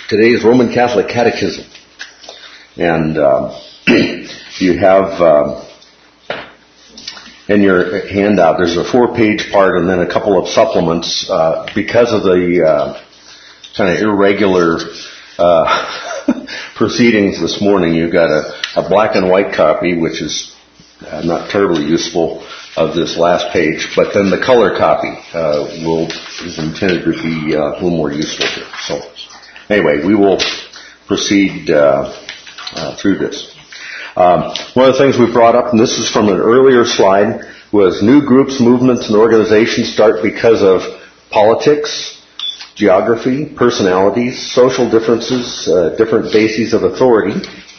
Today's Roman Catholic Catechism. And you have in your handout, there's a 4-page part and then a couple of supplements. Because of the kind of irregular proceedings this morning, you've got a black and white copy, which is not terribly useful, of this last page, but then the color copy is intended to be a little more useful here. So anyway, we will proceed through this. One of the things we brought up, and this is from an earlier slide, was new groups, movements, and organizations start because of politics, geography, personalities, social differences, different bases of authority,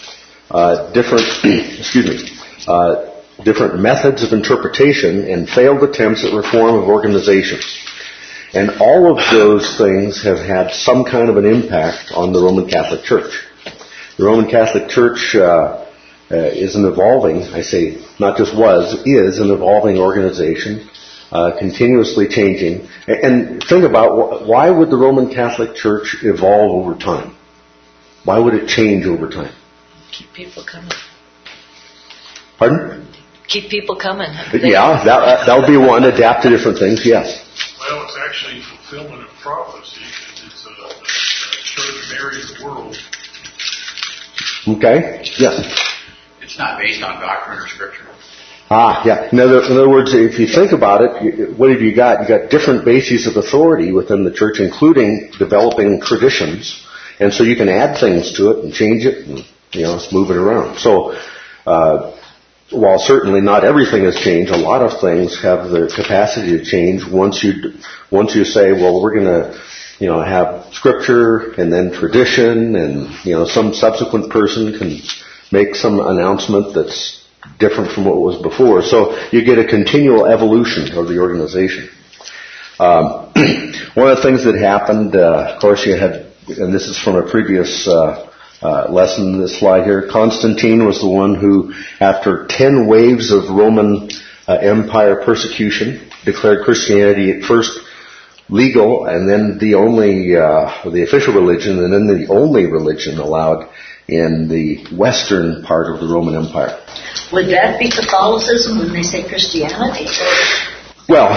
different methods of interpretation, and failed attempts at reform of organizations. And all of those things have had some kind of an impact on the Roman Catholic Church. The Roman Catholic Church is an evolving, I say not just was, is an evolving organization, continuously changing. And think about, why would the Roman Catholic Church evolve over time? Why would it change over time? Keep people coming. Pardon? Keep people coming. Yeah, that would be one. Adapt to different things, yes. Well, it's actually fulfillment of prophecy. It's a church marries the world. Okay, yes. It's not based on doctrine or scripture. Yeah. In other words, if you think about it, what have you got? You got different bases of authority within the church, including developing traditions, and so you can add things to it and change it and move it around. So, while certainly not everything has changed, a lot of things have the capacity to change once you say, well, we're going to have scripture and then tradition, and some subsequent person can make some announcement that's different from what was before. So you get a continual evolution of the organization. One of the things that happened, of course, you had, and this is from a previous lesson, this slide here, Constantine was the one who, after 10 waves of Roman Empire persecution, declared Christianity at first legal, and then the official religion, and then the only religion allowed in the western part of the Roman Empire. Would that be Catholicism when they say Christianity? Well,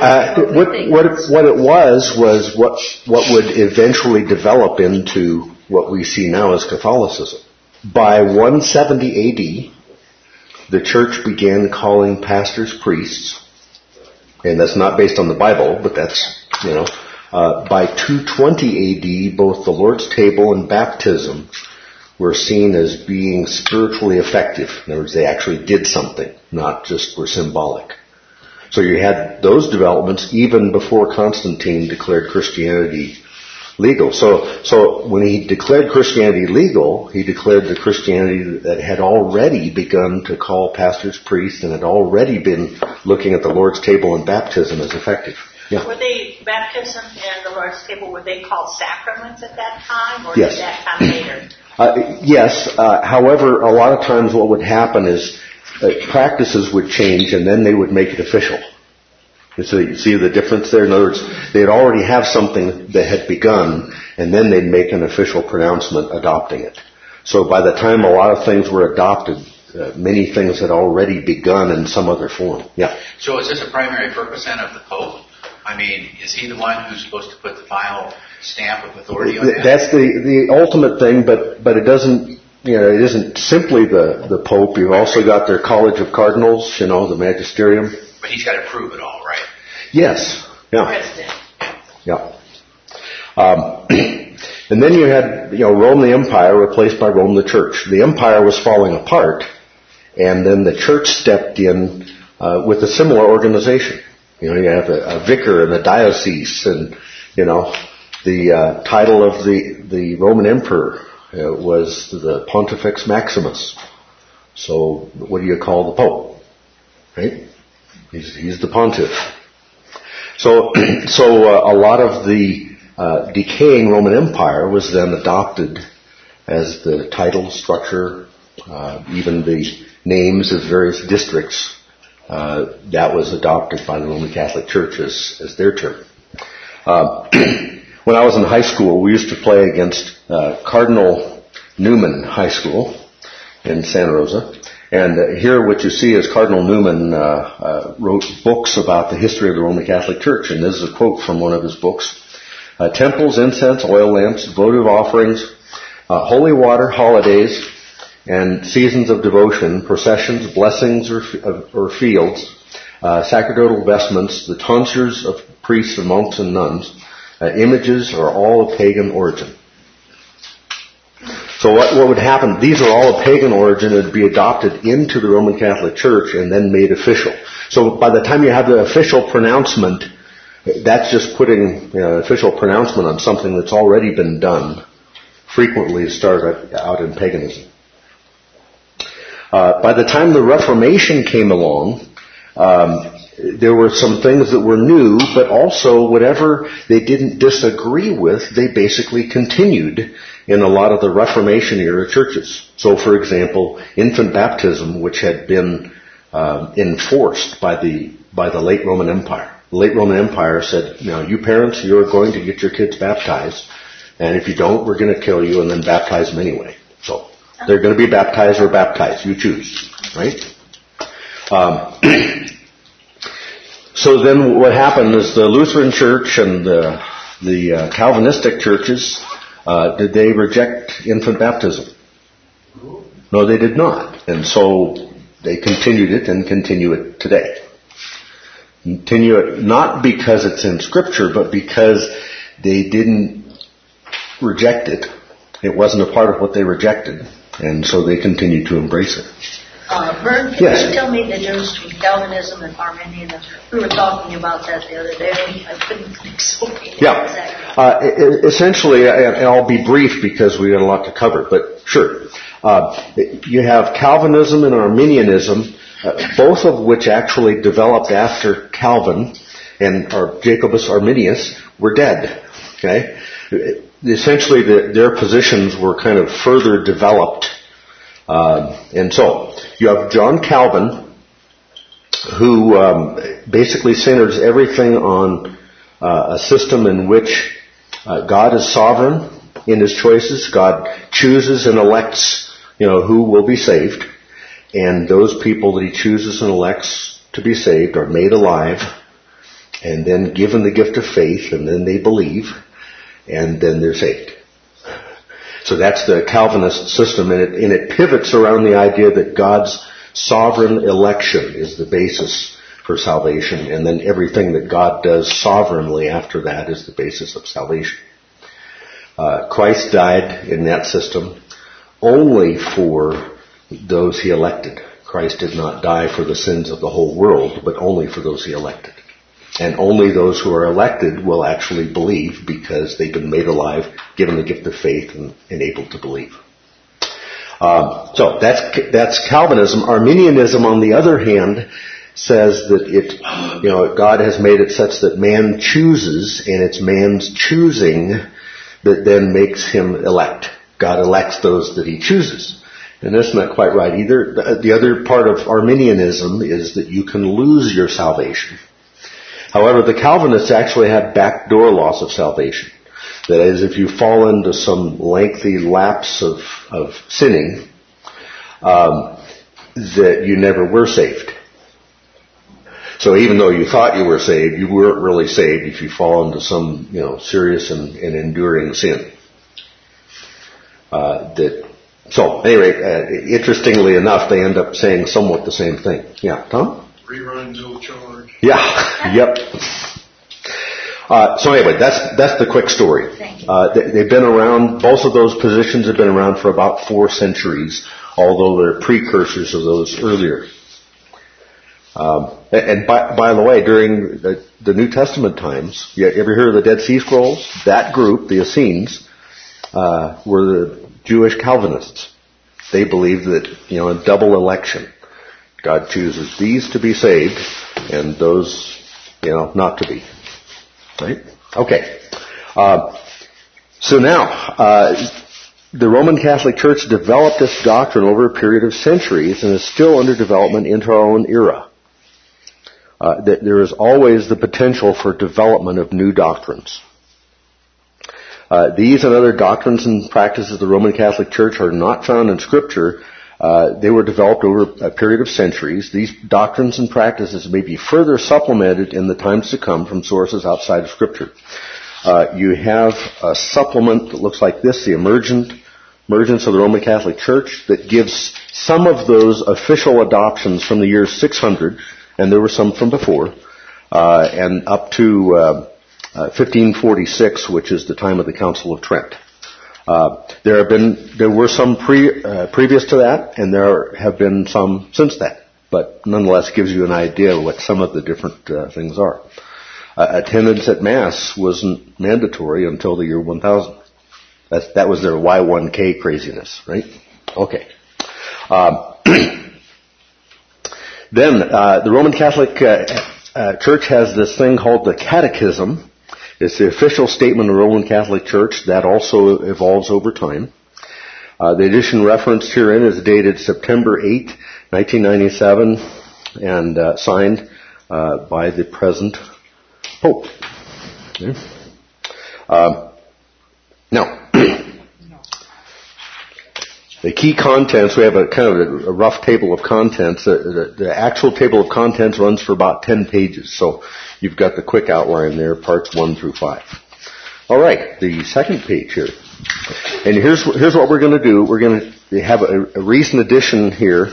what it was what would eventually develop into what we see now as Catholicism. By 170 AD, the church began calling pastors priests, and that's not based on the Bible, but that's, by 220 AD, both the Lord's table and baptism were seen as being spiritually effective. In other words, they actually did something, not just were symbolic. So you had those developments even before Constantine declared Christianity legal. So when he declared Christianity legal, he declared the Christianity that had already begun to call pastors priests and had already been looking at the Lord's table and baptism as effective. Yeah. Were they, baptism and the Lord's table, were they called sacraments at that time, or yes. Did that come later? Yes. However, a lot of times what would happen is practices would change and then they would make it official. So you see the difference there? In other words, they'd already have something that had begun, and then they'd make an official pronouncement adopting it. So by the time a lot of things were adopted, many things had already begun in some other form. Yeah. So is this a primary purpose then of the Pope? I mean, is he the one who's supposed to put the final stamp of authority on that? That's the ultimate thing, but it doesn't, it isn't simply the Pope. You've also got their College of Cardinals, the magisterium. But he's got to prove it all, right? Yes. Yeah. President. Yeah. And then you had, Rome the Empire replaced by Rome the Church. The Empire was falling apart, and then the Church stepped in with a similar organization. You have a vicar and a diocese, and the title of the Roman Emperor was the Pontifex Maximus. So what do you call the Pope? Right? He's the pontiff. So a lot of the decaying Roman Empire was then adopted as the title structure, even the names of various districts. That was adopted by the Roman Catholic Church as their term. when I was in high school, we used to play against Cardinal Newman High School in Santa Rosa. And here what you see is Cardinal Newman wrote books about the history of the Roman Catholic Church. And this is a quote from one of his books. Temples, incense, oil lamps, votive offerings, holy water, holidays, and seasons of devotion, processions, blessings or fields, sacerdotal vestments, the tonsures of priests and monks and nuns, images are all of pagan origin. So what would happen, these are all of pagan origin and would be adopted into the Roman Catholic Church and then made official. So by the time you have the official pronouncement, that's just putting official pronouncement on something that's already been done, frequently started out in paganism. By the time the Reformation came along, there were some things that were new, but also whatever they didn't disagree with, they basically continued in a lot of the Reformation era churches. So, for example, infant baptism, which had been enforced by the late Roman Empire. The late Roman Empire said, now you parents, you're going to get your kids baptized, and if you don't, we're going to kill you and then baptize them anyway. So they're going to be baptized or baptized. You choose, right? So then what happened is the Lutheran Church and the Calvinistic churches, did they reject infant baptism? No, they did not. And so they continued it and continue it today. Continue it not because it's in Scripture, but because they didn't reject it. It wasn't a part of what they rejected. And so they continue to embrace it. Vern, can you tell me the difference between Calvinism and Arminianism? We were talking about that the other day. I couldn't think so. Yeah. Essentially, and I'll be brief because we got a lot to cover, but sure. You have Calvinism and Arminianism, both of which actually developed after Calvin and Jacobus Arminius were dead. Okay? Essentially, their positions were kind of further developed. And so, you have John Calvin, who basically centers everything on a system in which God is sovereign in His choices. God chooses and elects, who will be saved. And those people that He chooses and elects to be saved are made alive and then given the gift of faith, and then they believe, and then they're saved. So that's the Calvinist system, and it pivots around the idea that God's sovereign election is the basis for salvation, and then everything that God does sovereignly after that is the basis of salvation. Christ died in that system only for those He elected. Christ did not die for the sins of the whole world, but only for those He elected. And only those who are elected will actually believe because they've been made alive, given the gift of faith, and able to believe. So that's Calvinism. Arminianism, on the other hand, says that God has made it such that man chooses, and it's man's choosing that then makes him elect. God elects those that He chooses. And that's not quite right either. The other part of Arminianism is that you can lose your salvation. However, the Calvinists actually have backdoor loss of salvation. That is, if you fall into some lengthy lapse of sinning, that you never were saved. So even though you thought you were saved, you weren't really saved if you fall into some, serious and enduring sin. So anyway, interestingly enough, they end up saying somewhat the same thing. Yeah, Tom? Rerun, no charge. Yeah, yep. So anyway, that's the quick story. They've been around, both of those positions have been around for about 4 centuries, although they're precursors of those earlier. And by the way, during the New Testament times, you ever hear of the Dead Sea Scrolls? That group, the Essenes, were the Jewish Calvinists. They believed that, a double election. God chooses these to be saved and those, not to be. Right? Okay. So now, the Roman Catholic Church developed this doctrine over a period of centuries and is still under development into our own era. There is always the potential for development of new doctrines. These and other doctrines and practices of the Roman Catholic Church are not found in Scripture. They were developed over a period of centuries. These doctrines and practices may be further supplemented in the times to come from sources outside of Scripture. You have a supplement that looks like this, the Emergence of the Roman Catholic Church, that gives some of those official adoptions from the year 600, and there were some from before, and up to 1546, which is the time of the Council of Trent. There were some previous to that, and there have been some since that, but nonetheless gives you an idea of what some of the different things are. Attendance at Mass wasn't mandatory until the year 1000. That was their Y1K craziness, right? Okay. Then the Roman Catholic Church has this thing called the Catechism. It's the official statement of the Roman Catholic Church that also evolves over time. The edition referenced herein is dated September 8, 1997, and signed by the present Pope. Okay. Now, the key contents, we have a kind of a rough table of contents. The actual table of contents runs for about 10 pages, so you've got the quick outline there, parts 1 through 5. All right, the second page here. And here's what we're going to do. We're going to have a recent edition here,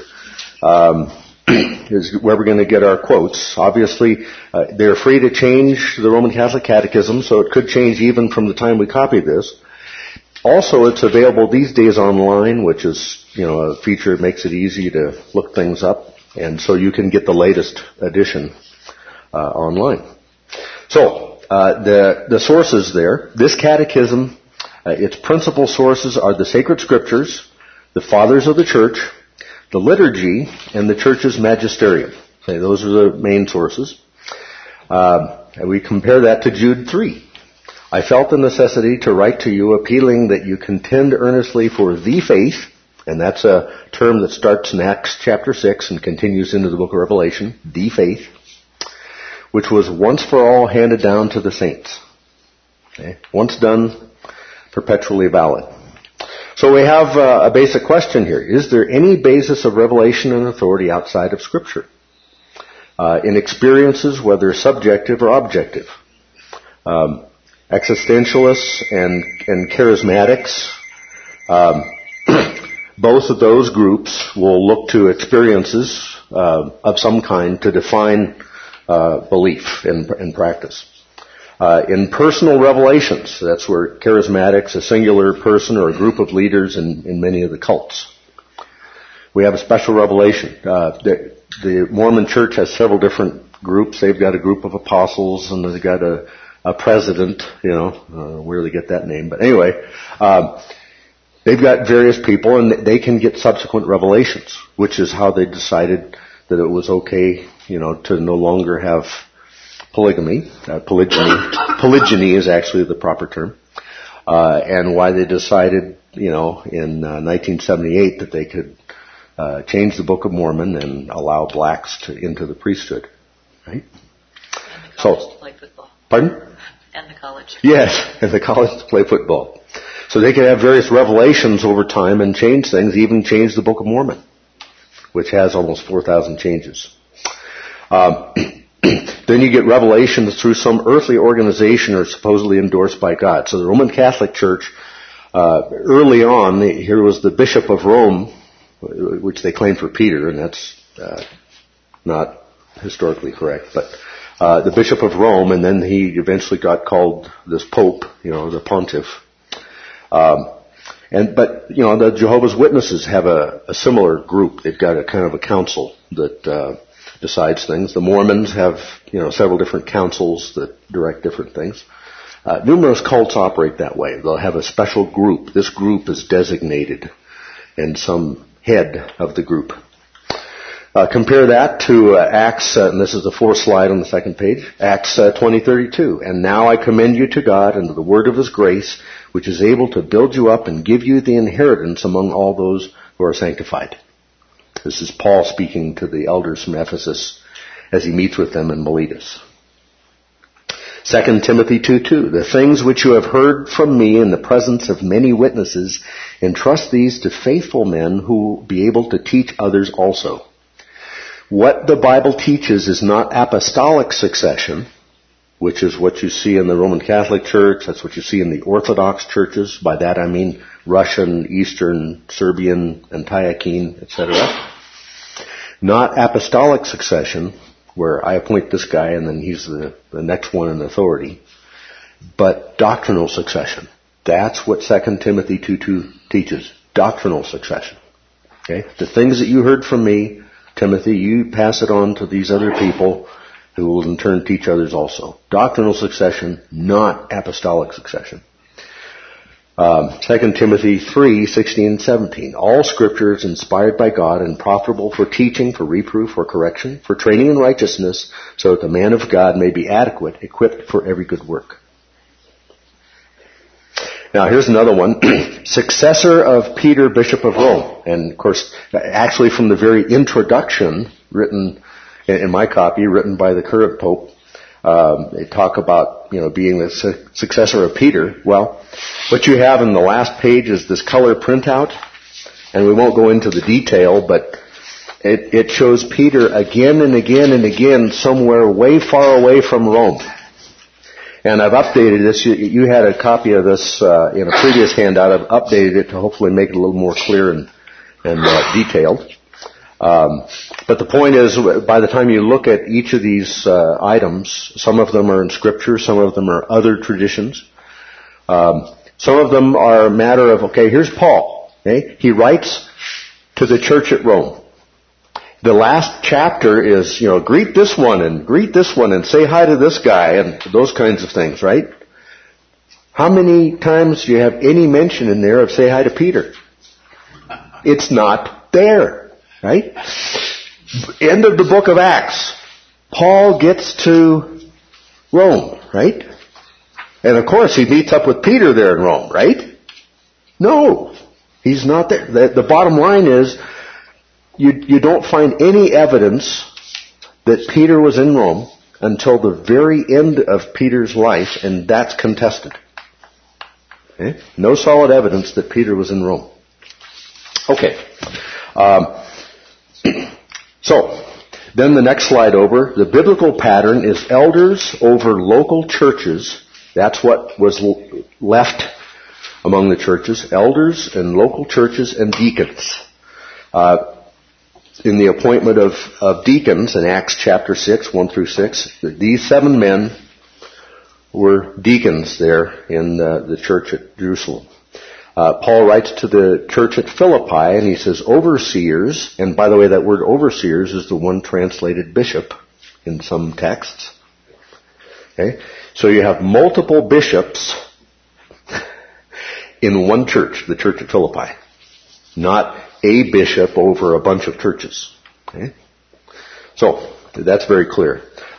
is where we're going to get our quotes. Obviously, they're free to change the Roman Catholic Catechism, so it could change even from the time we copy this. Also, it's available these days online, which is, a feature that makes it easy to look things up, and so you can get the latest edition online. So, the sources there. This catechism, its principal sources are the sacred scriptures, the fathers of the church, the liturgy, and the church's magisterium. Okay, those are the main sources. And we compare that to Jude 3. I felt the necessity to write to you appealing that you contend earnestly for the faith, and that's a term that starts in Acts chapter 6 and continues into the book of Revelation, the faith, which was once for all handed down to the saints. Okay? Once done, perpetually valid. So we have a basic question here. Is there any basis of revelation and authority outside of Scripture? In experiences, whether subjective or objective. Existentialists and charismatics, both of those groups will look to experiences of some kind to define belief and practice. In personal revelations, that's where charismatics, a singular person or a group of leaders in many of the cults. We have a special revelation. The Mormon Church has several different groups. They've got a group of apostles, and they've got a president, where they get that name. But anyway, they've got various people, and they can get subsequent revelations, which is how they decided that it was okay, to no longer have polygamy. Polygyny is actually the proper term. And why they decided, in 1978 that they could change the Book of Mormon and allow blacks into the priesthood. Right? And the college to play football. Pardon? And the college. Yes, and the college to play football. So they could have various revelations over time and change things, even change the Book of Mormon, which has almost 4,000 changes. Then you get revelations through some earthly organization or supposedly endorsed by God. So the Roman Catholic Church, early on, here was the Bishop of Rome, which they claimed for Peter, and that's not historically correct, but the Bishop of Rome, and then he eventually got called this Pope, the Pontiff. But the Jehovah's Witnesses have a similar group. They've got a kind of a council that decides things. The Mormons have, several different councils that direct different things. Numerous cults operate that way. They'll have a special group. This group is designated, and some head of the group. Compare that to Acts, and this is the fourth slide on the second page, Acts 20:32. And now I commend you to God and to the word of His grace, which is able to build you up and give you the inheritance among all those who are sanctified. This is Paul speaking to the elders from Ephesus as he meets with them in Miletus. 2 Timothy 2:2, the things which you have heard from me in the presence of many witnesses, entrust these to faithful men who will be able to teach others also. What the Bible teaches is not apostolic succession, which is what you see in the Roman Catholic Church, that's what you see in the Orthodox churches. By that I mean Russian, Eastern, Serbian, Antiochene, etc. Not apostolic succession, where I appoint this guy and then he's the next one in authority, but doctrinal succession. That's what 2 Timothy 2:2 teaches. Doctrinal succession. Okay? The things that you heard from me, Timothy, you pass it on to these other people who will in turn teach others also. Doctrinal succession, not apostolic succession. 2 Timothy 3:16 and 17. All scripture is inspired by God and profitable for teaching, for reproof, for correction, for training in righteousness, so that the man of God may be adequate, equipped for every good work. Now here's another one. Successor of Peter, Bishop of Rome. And of course, actually from the very introduction, written in my copy, written by the current Pope, they talk about, being the successor of Peter. Well, what you have in the last page is this color printout, and we won't go into the detail, but it shows Peter again and again and again somewhere way far away from Rome. And I've updated this. You had a copy of this in a previous handout. I've updated it to hopefully make it a little more clear and detailed. But the point is, by the time you look at each of these items, some of them are in Scripture, some of them are other traditions. Some of them are a matter of, okay, here's Paul. Okay? He writes to the church at Rome. The last chapter is, greet this one and say hi to this guy and those kinds of things, right? How many times do you have any mention in there of say hi to Peter? It's not there, right? End of the book of Acts. Paul gets to Rome, right? And of course he meets up with Peter there in Rome, right? No, he's not there. The bottom line is, you don't find any evidence that Peter was in Rome until the very end of Peter's life, and that's contested. Okay? No solid evidence that Peter was in Rome. Okay. So, then the next slide over. The biblical pattern is elders over local churches. That's what was left among the churches. Elders and local churches and deacons. In the appointment of deacons in Acts chapter 6, 1 through 6, these 7 men were deacons there in the church at Jerusalem. Paul writes to the church at Philippi and he says overseers, and by the way that word overseers is the one translated bishop in some texts. Okay? So you have multiple bishops in one church, the church at Philippi. Not a bishop over a bunch of churches. Okay? So, that's very clear.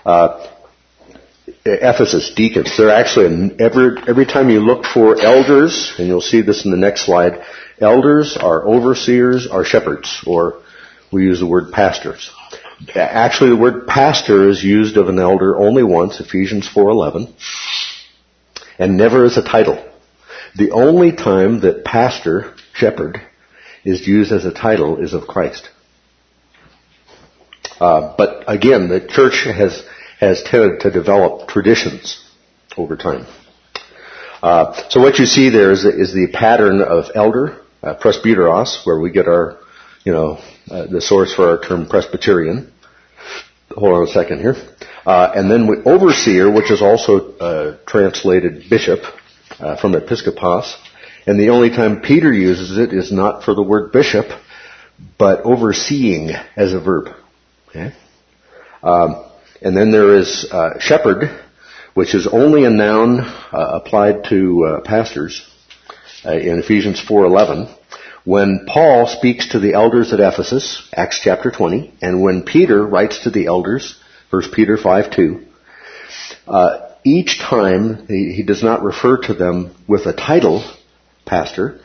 Ephesus, deacons. They're actually, every time you look for elders, and you'll see this in the next slide, elders are overseers, are shepherds, or we use the word pastors. Actually, the word pastor is used of an elder only once, Ephesians 4:11, and never as a title. The only time that pastor, shepherd, is used as a title is of Christ. But again, the church has tended to develop traditions over time. So what you see there is the pattern of elder, presbyteros, where we get our, the source for our term Presbyterian. Hold on a second here. And then with overseer, which is also translated bishop from episkopos. And the only time Peter uses it is not for the word bishop, but overseeing as a verb. Okay? And then there is shepherd, which is only a noun applied to pastors in Ephesians 4:11. When Paul speaks to the elders at Ephesus, Acts chapter 20, and when Peter writes to the elders, 1 Peter 5:2, each time he does not refer to them with a title, pastor,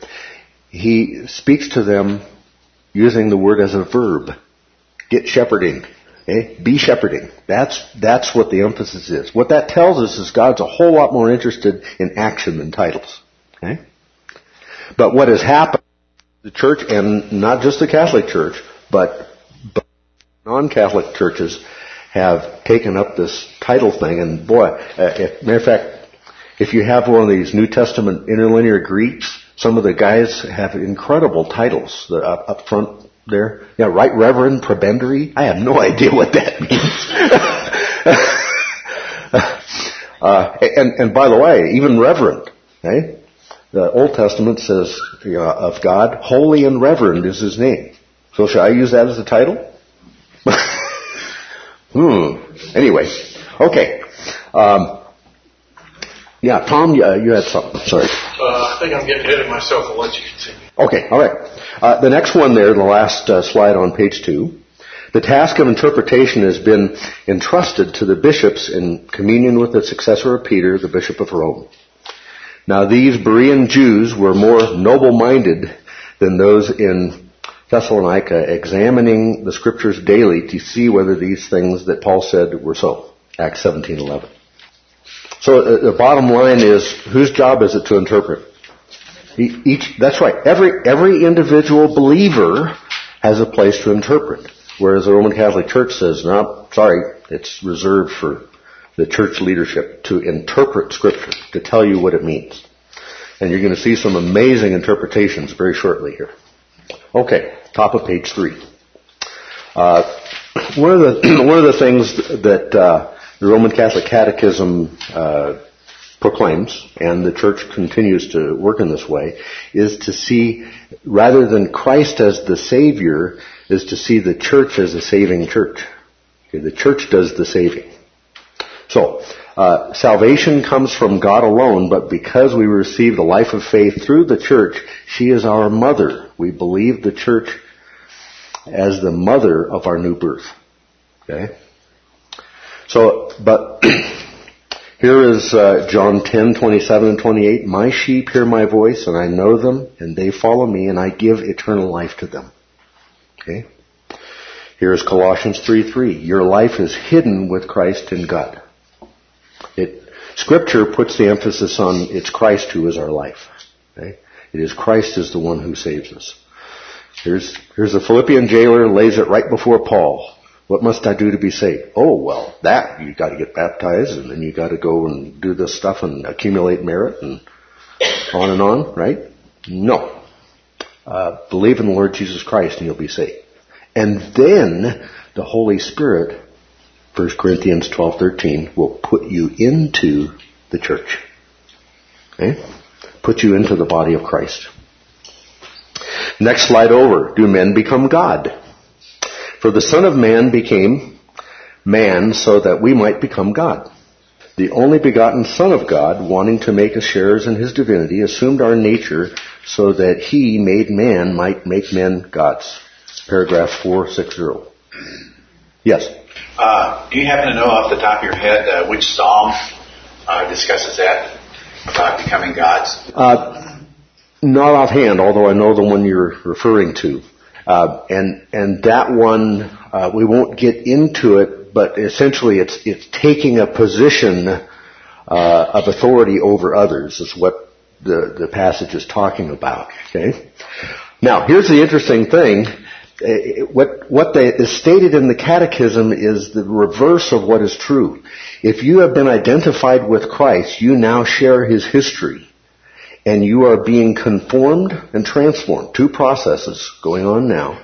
he speaks to them using the word as a verb. Get shepherding. Okay? Be shepherding. That's what the emphasis is. What that tells us is God's a whole lot more interested in action than titles. Okay? But what has happened, the church, and not just the Catholic Church, but non-Catholic churches have taken up this title thing, and boy, matter of fact, if you have one of these New Testament interlinear Greeks, some of the guys have incredible titles up front there. Yeah, Right Reverend Prebendary. I have no idea what that means. And by the way, even Reverend, okay? The Old Testament says of God, holy and reverend is His name. So shall I use that as a title? Anyway, okay. Yeah, Tom, you had something. Sorry. I think I'm getting ahead of myself. I'll let you continue. Okay, all right. The next one there, the last slide on page 2. The task of interpretation has been entrusted to the bishops in communion with the successor of Peter, the Bishop of Rome. Now, these Berean Jews were more noble-minded than those in Thessalonica, examining the Scriptures daily to see whether these things that Paul said were so. Acts 17:11. So the bottom line is, whose job is it to interpret? That's right. Every individual believer has a place to interpret. Whereas the Roman Catholic Church says, no, sorry, it's reserved for the church leadership to interpret Scripture, to tell you what it means. And you're going to see some amazing interpretations very shortly here. Okay, top of page 3. One of the things that the Roman Catholic Catechism proclaims, and the Church continues to work in this way, is to see, rather than Christ as the Savior, is to see the Church as a saving Church. Okay, the Church does the saving. So, salvation comes from God alone, but because we receive the life of faith through the Church, she is our mother. We believe the Church as the mother of our new birth. Okay? So, but here is John 10:27 and 28. My sheep hear my voice, and I know them, and they follow me, and I give eternal life to them. Okay? Here's Colossians 3:3. Your life is hidden with Christ in God. Scripture puts the emphasis on it's Christ who is our life. Okay? It is Christ is the one who saves us. Here's the Philippian jailer, lays it right before Paul. What must I do to be saved? Oh, well, that, you got to get baptized, and then you got to go and do this stuff and accumulate merit, and on, right? No. Believe in the Lord Jesus Christ and you'll be saved. And then the Holy Spirit, 1 Corinthians 12:13, will put you into the church. Okay? Put you into the body of Christ. Next slide over. Do men become God? For the Son of Man became man so that we might become God. The only begotten Son of God, wanting to make us sharers in His divinity, assumed our nature so that He, made man, might make men gods. Paragraph 460. Yes? Do you happen to know off the top of your head which psalm discusses that, about becoming gods? Not offhand, although I know the one you're referring to. And that one, we won't get into it, but essentially it's taking a position of authority over others is what the passage is talking about. Okay? Now, here's the interesting thing. What is stated in the Catechism is the reverse of what is true. If you have been identified with Christ, you now share His history. And you are being conformed and transformed. Two processes going on now.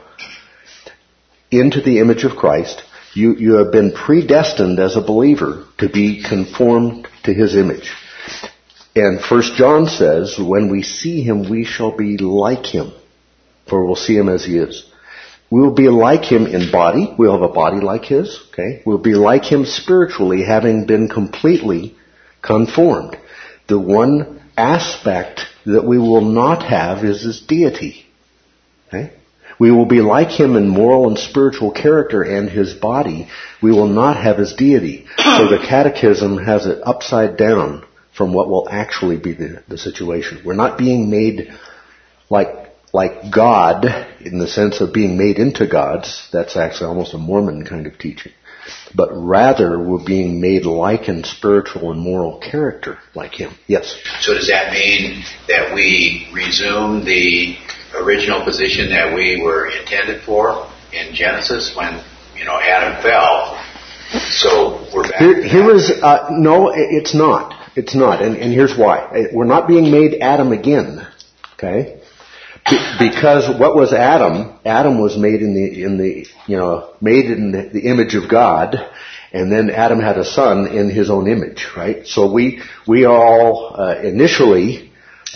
Into the image of Christ. You have been predestined as a believer to be conformed to His image. And 1 John says, when we see Him, we shall be like Him. For we'll see Him as He is. We will be like Him in body. We'll have a body like His. Okay? We'll be like Him spiritually, having been completely conformed. The one aspect that we will not have is His deity. Okay? We will be like Him in moral and spiritual character and His body. We will not have His deity. So the Catechism has it upside down from what will actually be the situation. We're not being made like like God in the sense of being made into gods. That's actually almost a Mormon kind of teaching. But rather, we're being made like in spiritual and moral character like Him. Yes? So does that mean that we resume the original position that we were intended for in Genesis when, Adam fell? So we're back. No, it's not. It's not. And here's why. We're not being made Adam again. Okay? Because what was Adam? Adam was made made in the image of God, and then Adam had a son in his own image, right? So we are all initially,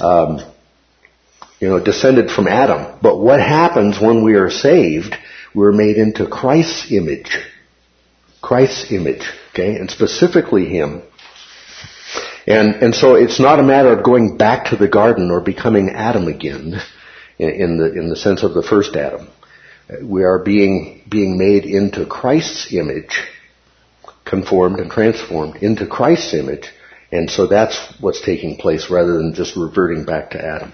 descended from Adam. But what happens when we are saved? We're made into Christ's image. Christ's image, okay? And specifically Him. And so it's not a matter of going back to the garden or becoming Adam again. In the sense of the first Adam. We are being made into Christ's image, conformed and transformed into Christ's image, and so that's what's taking place rather than just reverting back to Adam.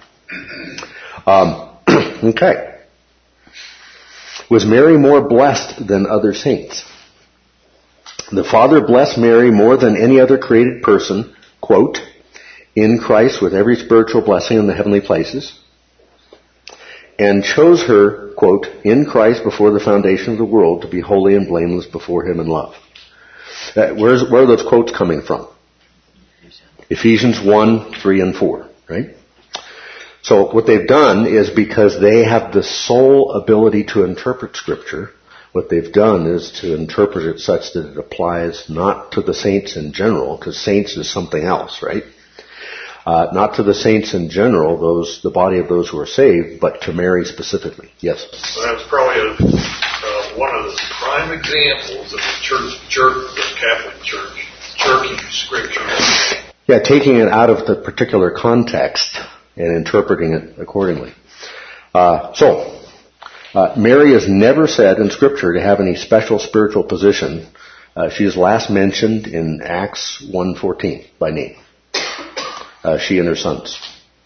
Okay. Was Mary more blessed than other saints? The Father blessed Mary more than any other created person, quote, in Christ with every spiritual blessing in the heavenly places, and chose her, quote, in Christ before the foundation of the world to be holy and blameless before Him in love. Where are those quotes coming from? Ephesians 1, 3, and 4, right? So what they've done is because they have the sole ability to interpret Scripture, what they've done is to interpret it such that it applies not to the saints in general, because saints is something else, right? Not to the saints in general, the body of those who are saved, but to Mary specifically. Yes? So that's probably one of the prime examples of the Catholic Church jerking Scripture. Yeah, taking it out of the particular context and interpreting it accordingly. Mary is never said in Scripture to have any special spiritual position. She is last mentioned in Acts 1:14 by name. She and her sons.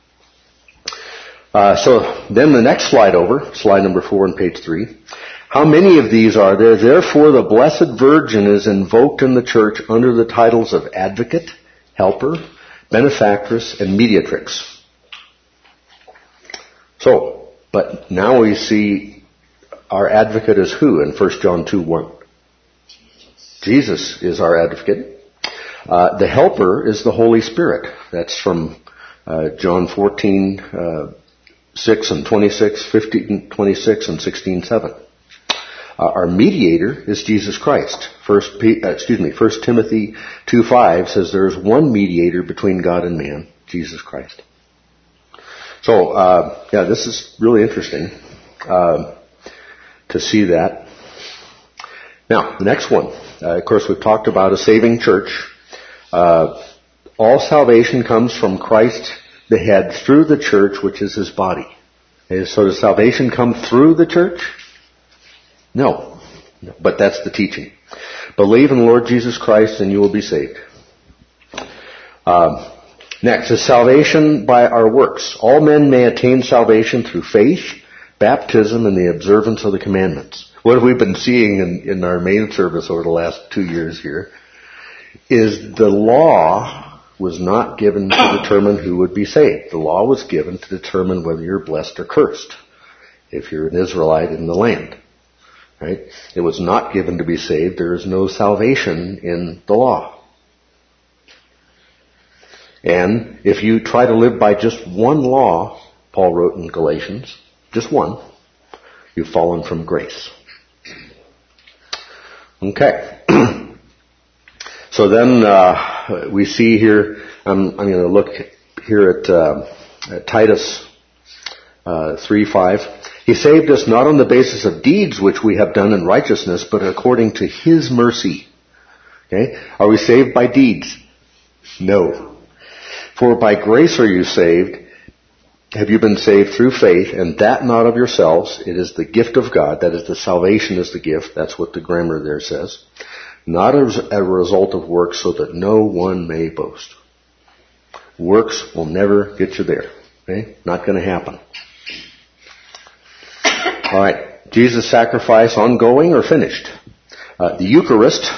So then the next slide over, slide number 4 on page 3. How many of these are there? Therefore the Blessed Virgin is invoked in the church under the titles of advocate, helper, benefactress, and mediatrix. So, but now we see our advocate is who in 1 John 2:1? Jesus is our advocate. The helper is the Holy Spirit. That's from John 14, 6 and 26, 15, 26 and 16, 7. Our mediator is Jesus Christ. 1 Timothy 2:5 says there is one mediator between God and man, Jesus Christ. So, this is really interesting to see that. Now, the next one. Of course, we've talked about a saving church. All salvation comes from Christ, the head, through the church, which is His body. Okay, so does salvation come through the church? No. But that's the teaching. Believe in the Lord Jesus Christ and you will be saved. Next is salvation by our works. All men may attain salvation through faith, baptism, and the observance of the commandments. What have we been seeing in our main service over the last 2 years here is the law was not given to determine who would be saved. The law was given to determine whether you're blessed or cursed, if you're an Israelite in the land. Right? It was not given to be saved. There is no salvation in the law. And if you try to live by just one law, Paul wrote in Galatians, just one, you've fallen from grace. Okay. So then we see here, I'm going to look here at Titus 3:5. He saved us not on the basis of deeds which we have done in righteousness, but according to His mercy. Okay? Are we saved by deeds? No. For by grace are you saved. Have you been saved through faith, and that not of yourselves. It is the gift of God. That is, the salvation is the gift. That's what the grammar there says. Not as a result of works, so that no one may boast. Works will never get you there. Okay? Not going to happen. All right. Jesus' sacrifice ongoing or finished? The Eucharist,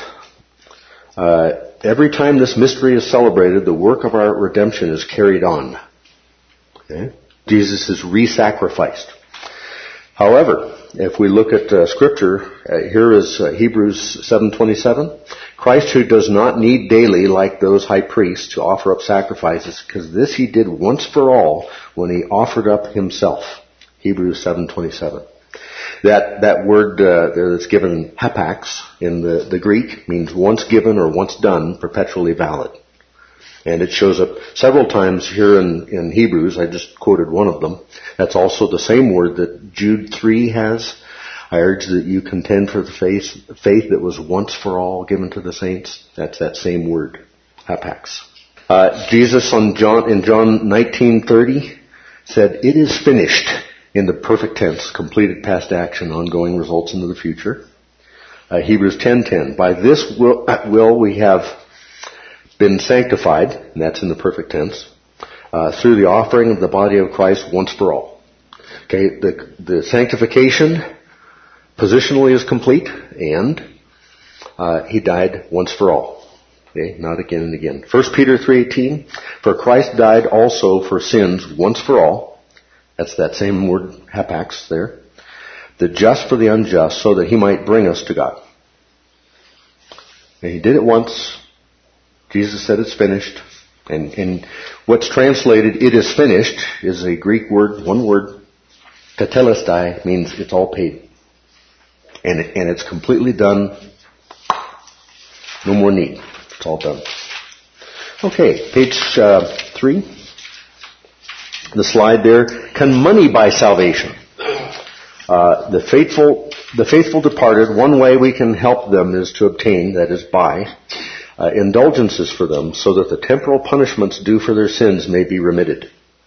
every time this mystery is celebrated, the work of our redemption is carried on. Okay? Jesus is re-sacrificed. However, if we look at Scripture, here is Hebrews 7:27. Christ, who does not need daily, like those high priests, to offer up sacrifices, because this he did once for all when he offered up himself. Hebrews 7:27. That word there that's given hapax in the Greek means once given or once done, perpetually valid. And it shows up several times here in Hebrews. I just quoted one of them. That's also the same word that Jude 3 has. I urge that you contend for the faith that was once for all given to the saints. That's that same word, hapax. Jesus in John 19:30 said, "It is finished," in the perfect tense, completed past action, ongoing results into the future. Hebrews 10:10, "By this will we have been sanctified," and that's in the perfect tense, "through the offering of the body of Christ once for all." Okay, the sanctification positionally is complete, and he died once for all. Okay, not again and again. 1 Peter 3:18, "For Christ died also for sins once for all." That's that same word, hapax, there. "The just for the unjust, so that he might bring us to God." And he did it once. Jesus said it's finished. And what's translated, "it is finished," is a Greek word, one word. Tetelestai means it's all paid. And it's completely done. No more need. It's all done. Okay, page 3. The slide there. Can money buy salvation? The faithful departed, one way we can help them is to obtain, that is buy, indulgences for them, so that the temporal punishments due for their sins may be remitted.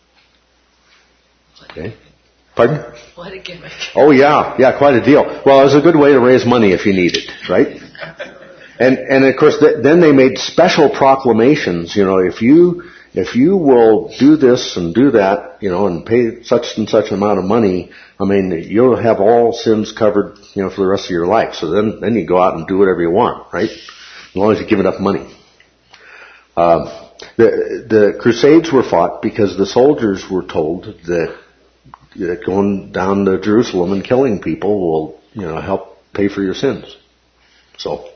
Okay. Pardon? What a gimmick. Oh yeah, quite a deal. Well, it was a good way to raise money if you need it, right? And of course, then they made special proclamations. If you will do this and do that, and pay such and such amount of money, you'll have all sins covered, for the rest of your life. So then you go out and do whatever you want, right? As long as you give enough money. The Crusades were fought because the soldiers were told that going down to Jerusalem and killing people will, help pay for your sins. So,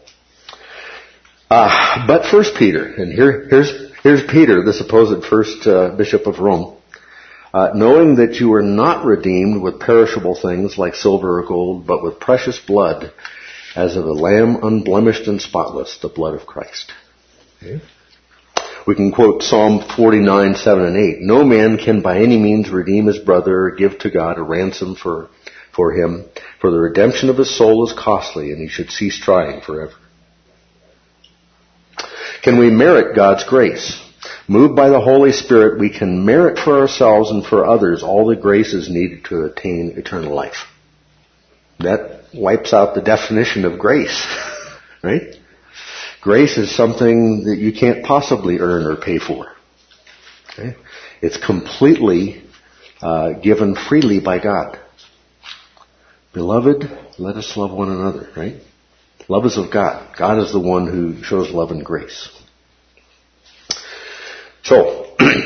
but 1 Peter, and here's Peter, the supposed first bishop of Rome, knowing that you were not redeemed with perishable things like silver or gold, but with precious blood, as of a lamb unblemished and spotless, the blood of Christ. Okay. We can quote Psalm 49, 7 and 8. "No man can by any means redeem his brother or give to God a ransom for him, for the redemption of his soul is costly, and he should cease trying forever." Can we merit God's grace? Moved by the Holy Spirit, we can merit for ourselves and for others all the graces needed to attain eternal life. That wipes out the definition of grace, right? Grace is something that you can't possibly earn or pay for. Okay? It's completely given freely by God. Beloved, let us love one another, right? Love is of God. God is the one who shows love and grace. So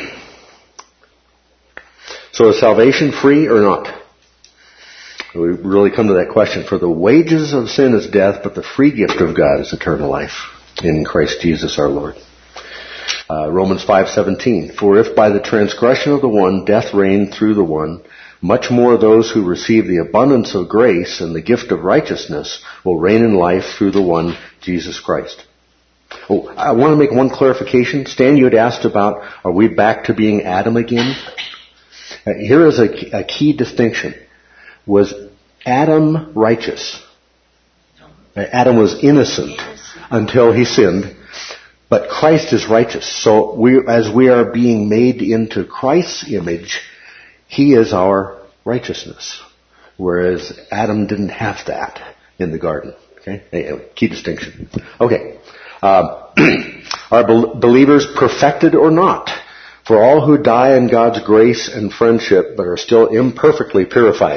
is salvation free or not? We really come to that question. "For the wages of sin is death, but the free gift of God is eternal life in Christ Jesus our Lord." Romans 5:17. "For if by the transgression of the one death reigned through the one, much more those who receive the abundance of grace and the gift of righteousness will reign in life through the one, Jesus Christ." Oh, I want to make one clarification. Stan, you had asked about, are we back to being Adam again? Here is a key distinction. Was Adam righteous? Adam was innocent until he sinned, but Christ is righteous. So as we are being made into Christ's image, he is our righteousness, whereas Adam didn't have that in the garden. Okay, key distinction. Okay, are believers perfected or not? For all who die in God's grace and friendship, but are still imperfectly purified.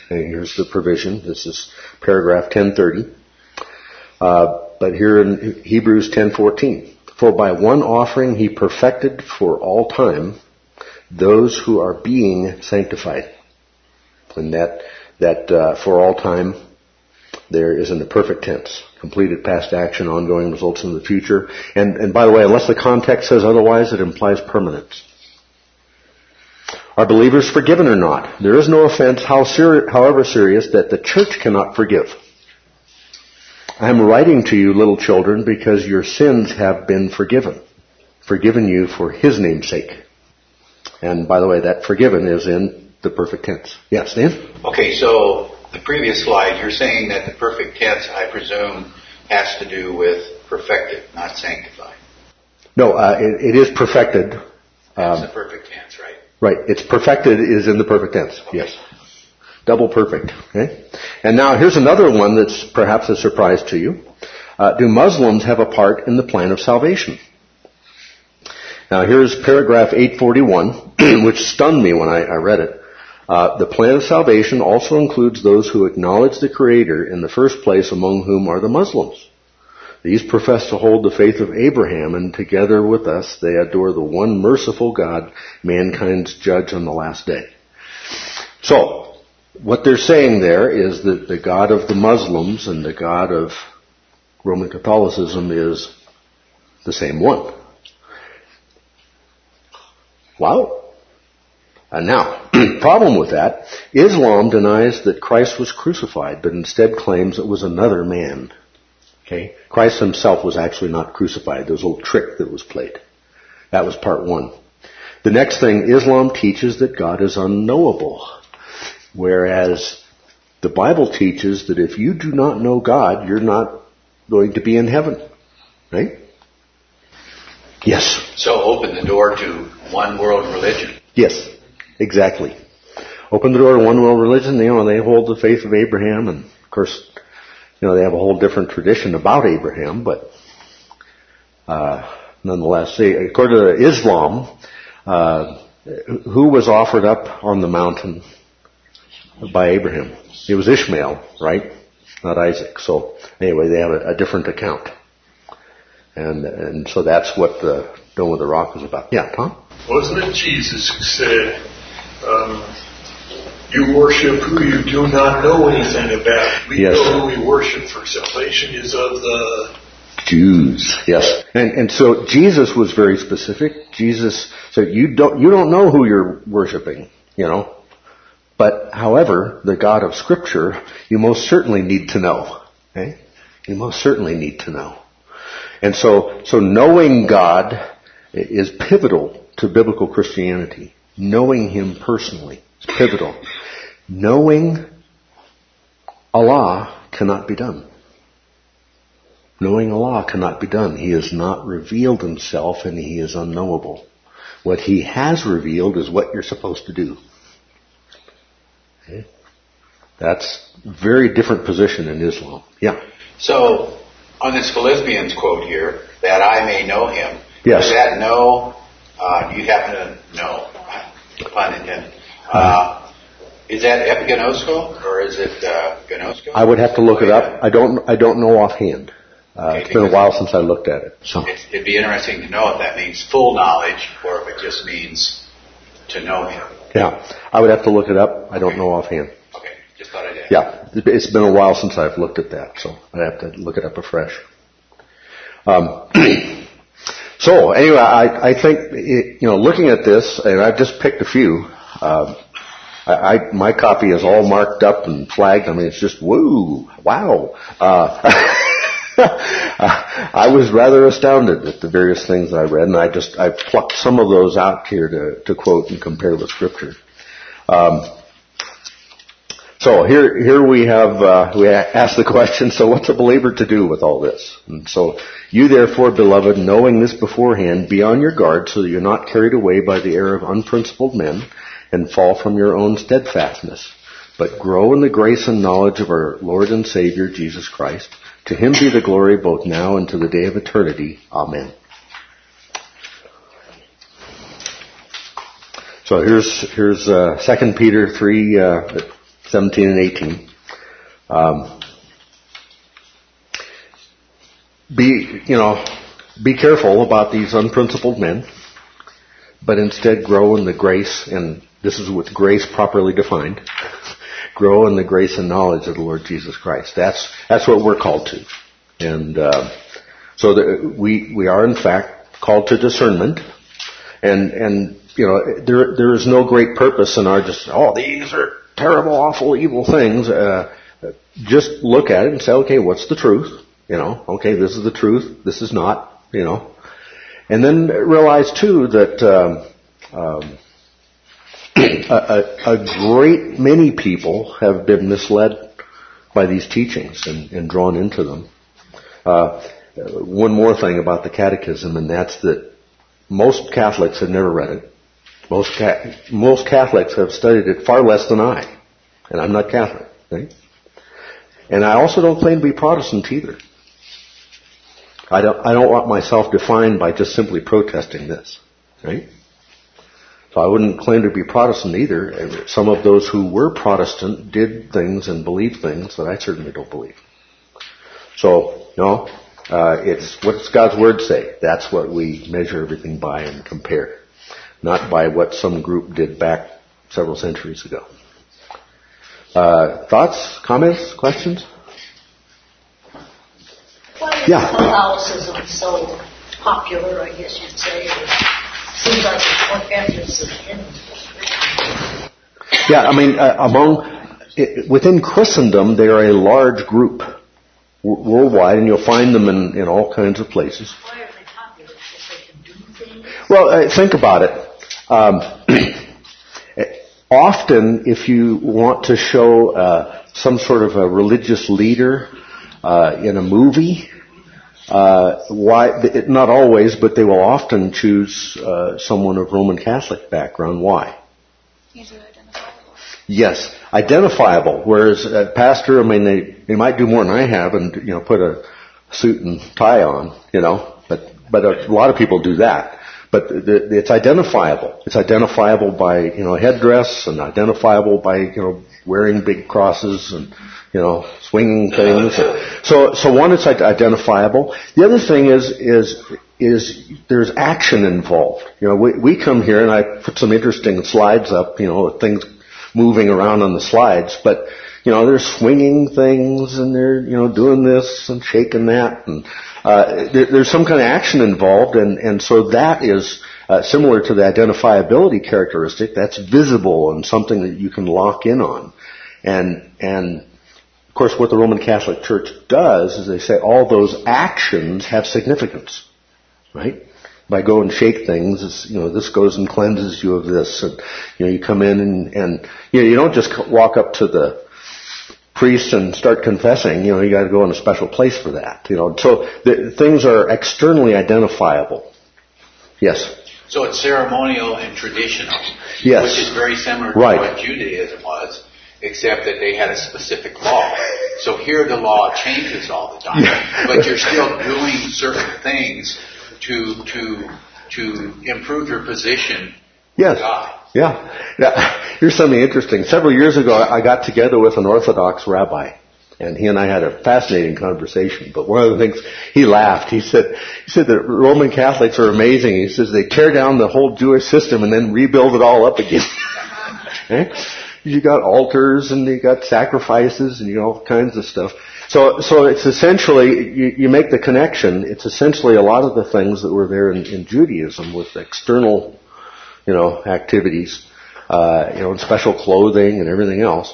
And here's the provision. This is paragraph 1030. But here in Hebrews 10:14, for by one offering he perfected for all time those who are being sanctified. And that for all time there is in the perfect tense. Completed past action, ongoing results in the future. And by the way, unless the context says otherwise, it implies permanence. Are believers forgiven or not? There is no offense, however serious, that the church cannot forgive. I am writing to you, little children, because your sins have been forgiven you for His name's sake. And by the way, that forgiven is in the perfect tense. Yes, Dan? Okay, so the previous slide, you're saying that the perfect tense, I presume, has to do with perfected, not sanctified. No, it is perfected. That's the perfect tense, right? Right. It's perfected is in the perfect tense. Okay. Yes. Double perfect. Okay. And now here's another one that's perhaps a surprise to you. Do Muslims have a part in the plan of salvation? Now here's paragraph 841, which stunned me when I read it. The plan of salvation also includes those who acknowledge the Creator in the first place, among whom are the Muslims. These profess to hold the faith of Abraham, and together with us they adore the one merciful God, mankind's judge on the last day. So, what they're saying there is that the God of the Muslims and the God of Roman Catholicism is the same one. Wow. And now, problem with that, Islam denies that Christ was crucified, but instead claims it was another man. Okay? Christ himself was actually not crucified. There was a little trick that was played. That was part one. The next thing, Islam teaches that God is unknowable, whereas the Bible teaches that if you do not know God, you're not going to be in heaven. Right? Yes. So open the door to one world religion. Yes, exactly. Open the door to one world religion. They hold the faith of Abraham, and of course, they have a whole different tradition about Abraham, but nonetheless, according to Islam, who was offered up on the mountain by Abraham? It was Ishmael, right? Not Isaac. So anyway, they have a different account. And so that's what the Dome of the Rock is about. Yeah, Tom? Wasn't it Jesus who said, you worship who you do not know anything about? We know who we worship, for salvation is of the Jews. Yes. And so Jesus was very specific. Jesus said, you don't know who you're worshiping, But however, the God of Scripture, you most certainly need to know. Okay? You most certainly need to know. And so knowing God is pivotal to biblical Christianity. Knowing Him personally is pivotal. Knowing Allah cannot be done. Knowing Allah cannot be done. He has not revealed Himself, and He is unknowable. What He has revealed is what you're supposed to do. Okay? That's a very different position in Islam. Yeah. So, on this Philippians quote here, that I may know Him. Yes. Does that know, do you happen to know, pun intended, is that epigenosko or is it gnosko? I would have to look it up. I don't know offhand. It's been a while since I looked at it. So it'd be interesting to know if that means full knowledge or if it just means to know Him. Yeah, I would have to look it up. I don't know offhand. Okay, just thought I'd ask. Yeah, it's been a while since I've looked at that, so I'd have to look it up afresh. So anyway, I think looking at this, and I've just picked a few. My copy is all marked up and flagged. I mean, it's just wow. I was rather astounded at the various things that I read, and I plucked some of those out here to quote and compare with Scripture. So here we have, we ask the question, so what's a believer to do with all this? And so, you therefore, beloved, knowing this beforehand, be on your guard so that you're not carried away by the error of unprincipled men and fall from your own steadfastness, but grow in the grace and knowledge of our Lord and Savior, Jesus Christ. To Him be the glory both now and to the day of eternity. Amen. So here's 2 Peter 3, 17 and 18. Be careful about these unprincipled men, but instead grow in the grace, and this is with grace properly defined, grow in the grace and knowledge of the Lord Jesus Christ. That's what we're called to. And so that we are in fact called to discernment, and there is no great purpose in our just, these are terrible, awful, evil things. Just look at it and say, okay, what's the truth? Okay, this is the truth, this is not, And then realize too that a great many people have been misled by these teachings and drawn into them. One more thing about the Catechism, and that's that most Catholics have never read it. Most Catholics have studied it far less than I, and I'm not Catholic. Right? And I also don't claim to be Protestant either. I don't want myself defined by just simply protesting this, right? So I wouldn't claim to be Protestant either. Some of those who were Protestant did things and believed things that I certainly don't believe. So, it's what does God's Word say? That's what we measure everything by and compare, not by what some group did back several centuries ago. Thoughts, comments, questions? Why is Catholicism so popular, I guess you'd say? It seems like it's more emphasis in. Yeah, within Christendom, they are a large group worldwide, and you'll find them in all kinds of places. Why are they popular? Because they can do things? Well, think about it. Often, if you want to show some sort of a religious leader in a movie, not always, but they will often choose someone of Roman Catholic background. Why? Easily identifiable. Yes, identifiable. Whereas a pastor, they might do more than I have and put a suit and tie on, but a lot of people do that. But it's identifiable. It's identifiable by, headdress, and identifiable by, wearing big crosses and, swinging things. So one, it's identifiable. The other thing is there's action involved. We come here and I put some interesting slides up, with things moving around on the slides, but, they're swinging things and they're, doing this and shaking that, and there's some kind of action involved, and so that is similar to the identifiability characteristic. That's visible and something that you can lock in on. And of course, what the Roman Catholic Church does is they say all those actions have significance, right? By go and shake things, this goes and cleanses you of this, and you come in and you don't just walk up to the priest and start confessing. You got to go in a special place for that. So things are externally identifiable. Yes. So it's ceremonial and traditional. Yes. Which is very similar to what Judaism was, except that they had a specific law. So here the law changes all the time, but you're still doing certain things to improve your position with God. Yeah. Here's something interesting. Several years ago, I got together with an Orthodox rabbi, and he and I had a fascinating conversation. But one of the things, he laughed. He said that Roman Catholics are amazing. He says they tear down the whole Jewish system and then rebuild it all up again. You got altars and you got sacrifices and all kinds of stuff. So it's essentially, you make the connection. It's essentially a lot of the things that were there in Judaism with external, activities, and special clothing and everything else.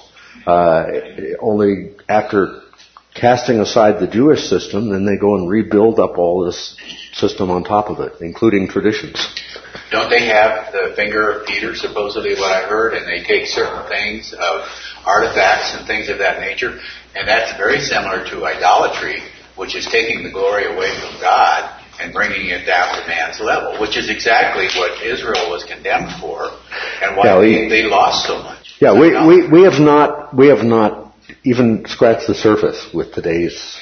Only after casting aside the Jewish system, then they go and rebuild up all this system on top of it, including traditions. Don't they have the finger of Peter, supposedly what I heard, and they take certain things of artifacts and things of that nature, and that's very similar to idolatry, which is taking the glory away from God and bringing it down to man's level, which is exactly what Israel was condemned for, and why they lost so much. Yeah, we have not even scratched the surface with today's,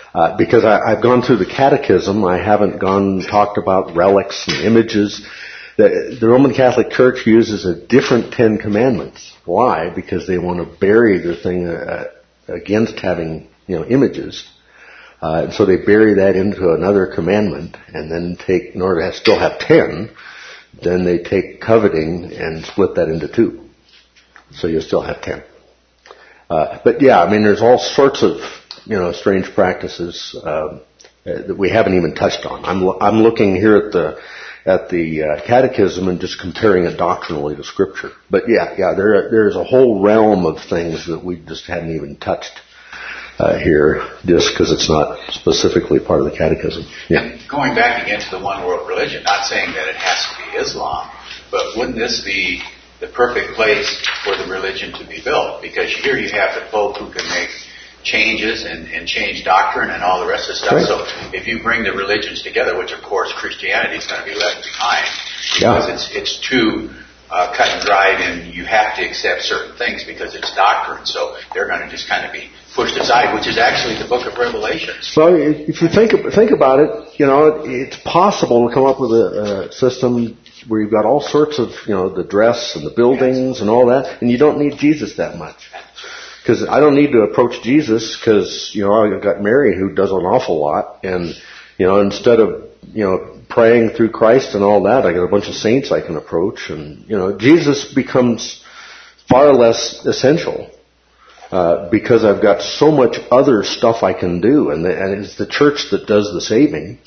because I've gone through the catechism. I haven't talked about relics and images. The Roman Catholic Church uses a different 10 Commandments. Why? Because they want to bury their thing against having, images. And so they bury that into another commandment, and then in order to still have 10, then they take coveting and split that into 2. So you still have 10. But yeah, there's all sorts of, strange practices, that we haven't even touched on. I'm looking here at the Catechism and just comparing it doctrinally to Scripture. But there's a whole realm of things that we just hadn't even touched here, just because it's not specifically part of the Catechism. Yeah. Going back again to the one world religion, not saying that it has to be Islam, but wouldn't this be the perfect place for the religion to be built? Because here you have the Pope who can make changes and change doctrine and all the rest of the stuff. Right. So if you bring the religions together, which of course Christianity is going to be left behind, because it's too cut and dried, and you have to accept certain things because it's doctrine. So they're going to just kind of be pushed aside, which is actually the book of Revelation. So if you think about it, it's possible to come up with a system where you've got all sorts of, the dress and the buildings and all that, and you don't need Jesus that much. Because I don't need to approach Jesus because, I've got Mary who does an awful lot, and, instead of, praying through Christ and all that, I got a bunch of saints I can approach, and, Jesus becomes far less essential, because I've got so much other stuff I can do, and it's the church that does the saving,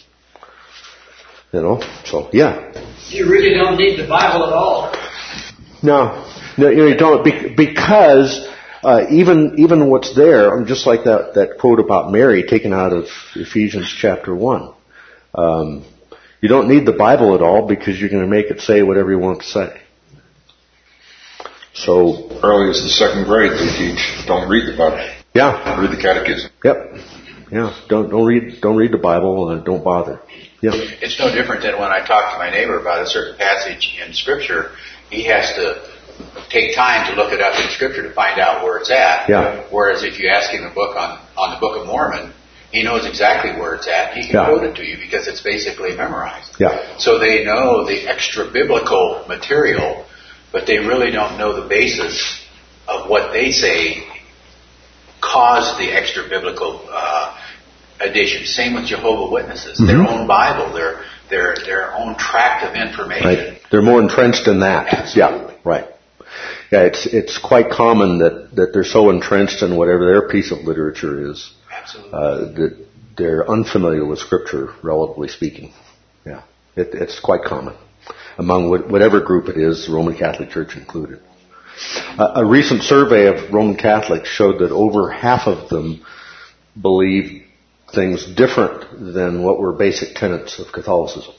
so yeah. You really don't need the Bible at all. No, you don't, because even what's there, just like that quote about Mary taken out of Ephesians chapter 1. You don't need the Bible at all because you're going to make it say whatever you want to say. So early as the second grade, they teach don't read the Bible. Yeah. Read the Catechism. Yep. Yeah. Don't read the Bible and don't bother. Yeah. It's no different than when I talk to my neighbor about a certain passage in Scripture. He has to take time to look it up in Scripture to find out where it's at. Yeah. Whereas if you ask him a book on the Book of Mormon, he knows exactly where it's at. He can quote it to you because it's basically memorized. Yeah. So they know the extra biblical material, but they really don't know the basis of what they say caused the extra biblical addition. Same with Jehovah's Witnesses. Mm-hmm. Their own Bible, their own tract of information. Right. They're more entrenched in that. Absolutely. Yeah. Right. Yeah. It's quite common that they're so entrenched in whatever their piece of literature is. That they're unfamiliar with Scripture, relatively speaking. Yeah, it's quite common among whatever group it is, the Roman Catholic Church included. A recent survey of Roman Catholics showed that over half of them believe things different than what were basic tenets of Catholicism.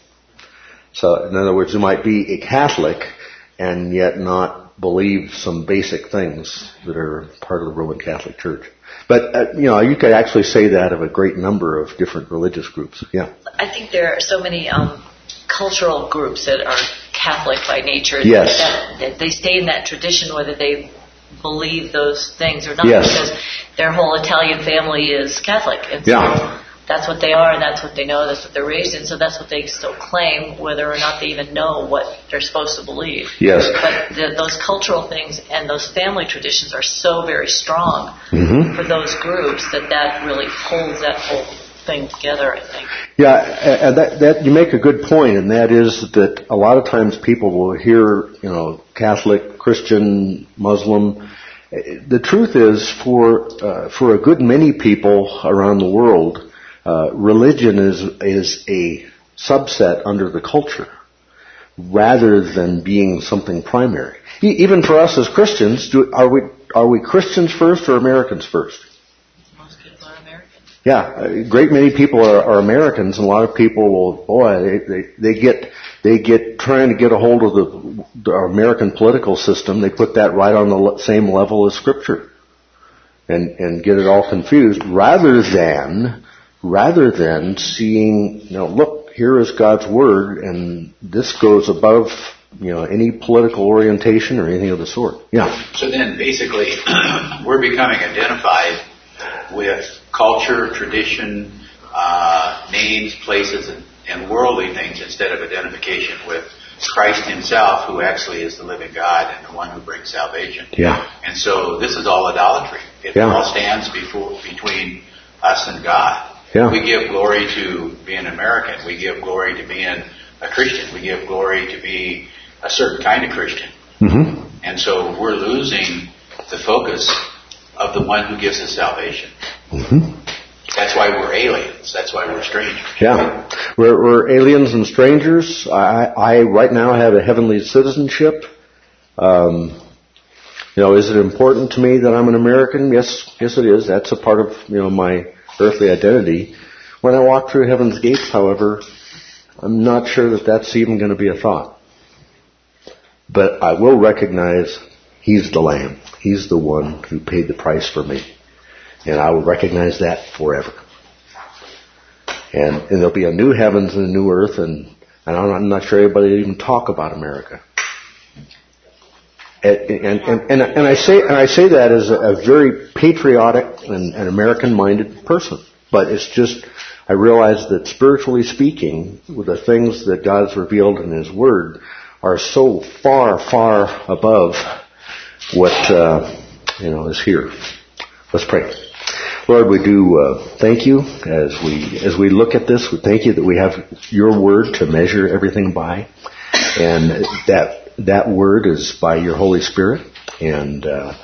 So, in other words, you might be a Catholic and yet not believe some basic things that are part of the Roman Catholic Church. But, you could actually say that of a great number of different religious groups. Yeah. I think there are so many cultural groups that are Catholic by nature. Yes. That they stay in that tradition whether they believe those things or not. Yes. Because their whole Italian family is Catholic. And so yeah. That's what they are, and that's what they know, that's what they're raised in, so that's what they still claim, whether or not they even know what they're supposed to believe. Yes. But those cultural things and those family traditions are so very strong for those groups that really holds that whole thing together, I think. Yeah, and that you make a good point, and that is that a lot of times people will hear, Catholic, Christian, Muslim. The truth is, for a good many people around the world, religion is a subset under the culture rather than being something primary. Even for us as Christians, are we Christians first or Americans first? Most people are Americans. Yeah, a great many people are Americans, and a lot of people they get trying to get a hold of the American political system. They put that right on the same level as Scripture, and get it all confused rather than seeing, look, here is God's Word, and this goes above, any political orientation or anything of the sort. Yeah. So then, basically, we're becoming identified with culture, tradition, names, places, and worldly things instead of identification with Christ himself, who actually is the living God and the one who brings salvation. Yeah. And so this is all idolatry. It all stands between us and God. Yeah. We give glory to being American. We give glory to being a Christian. We give glory to be a certain kind of Christian. Mm-hmm. And so we're losing the focus of the one who gives us salvation. Mm-hmm. That's why we're aliens. That's why we're strangers. Yeah. We're aliens and strangers. I right now have a heavenly citizenship. Is it important to me that I'm an American? Yes, it is. That's a part of, my earthly identity. When I walk through heaven's gates, however, I'm not sure that that's even going to be a thought. But I will recognize He's the Lamb. He's the one who paid the price for me. And I will recognize that forever. And there'll be a new heavens and a new earth, and I'm not sure anybody will even talk about America. And I say that as a very patriotic and American-minded person. But it's just, I realize that spiritually speaking, with the things that God's revealed in His Word are so far, far above what is here. Let's pray. Lord, we do thank you as we look at this. We thank you that we have your Word to measure everything by, and that Word is by your Holy Spirit, and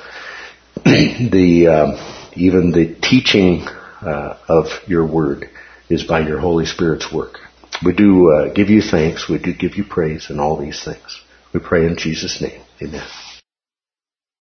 even the teaching of your Word is by your Holy Spirit's work. We do give you thanks. We do give you praise in all these things. We pray in Jesus' name. Amen.